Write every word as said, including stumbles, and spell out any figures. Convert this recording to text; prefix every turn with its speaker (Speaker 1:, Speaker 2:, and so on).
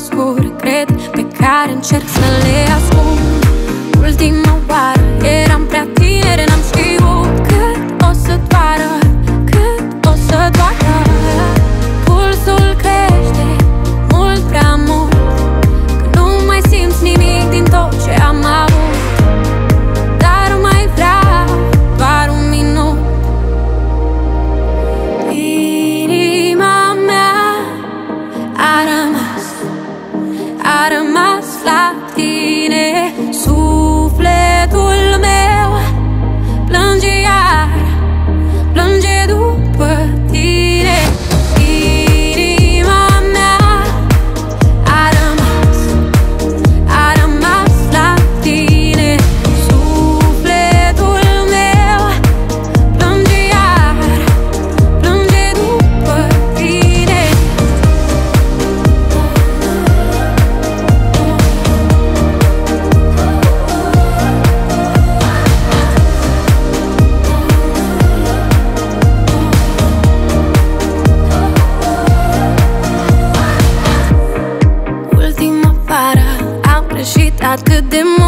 Speaker 1: scure, cred, pe care încerc să le ascund. Ultima oară eram prea tineri, n-am știut cât o să doară, cât o să doară. Pulsul crește mult prea mult, că nu mai simți nimic din tot ce am avut. Dar mai vreau doar un minut. Inima mea a rămas, a rămas la tine. Sufletul meu plânge iar, plânge după tine. Inima mea a rămas, a rămas la tine. Sufletul meu plânge iar, plânge după tine. Ultima vară am greșit atât de mult.